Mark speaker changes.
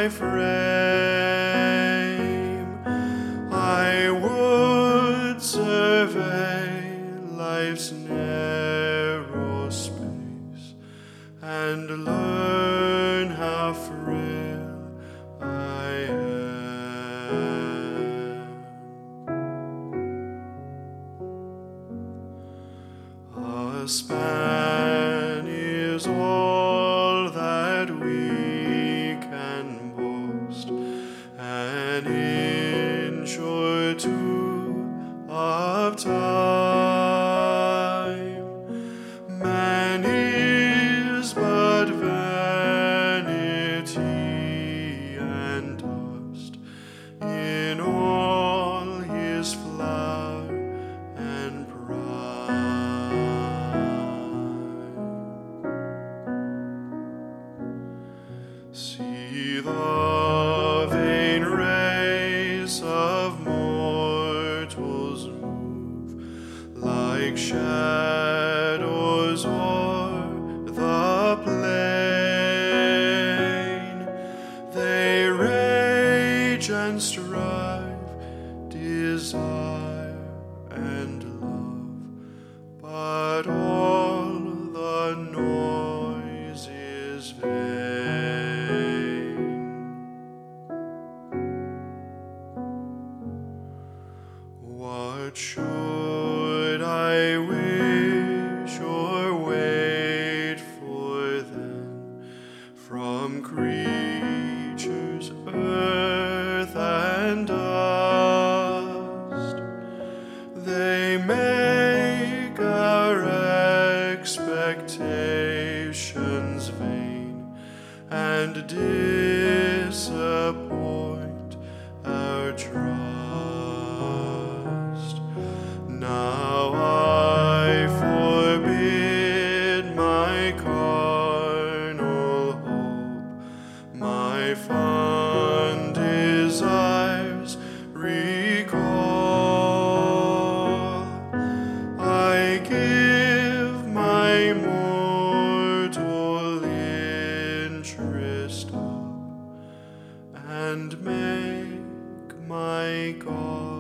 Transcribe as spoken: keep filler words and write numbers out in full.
Speaker 1: my frame, I would survey life's narrow space and learn how frail I am. A span is all that we can boast, an inch or two of time. Man is but vanity and dust in all his flower and pride. See the vain race of mortals move like shadows o'er the plain. They rage and strive, desire and love, but all the noise is vain. What should I wish or wait for then from creatures, earth and dust? They make our expectations vain and disappoint our trust. Now I forbid my carnal hope, my fond desires recall. I give my mortal interest up and make my God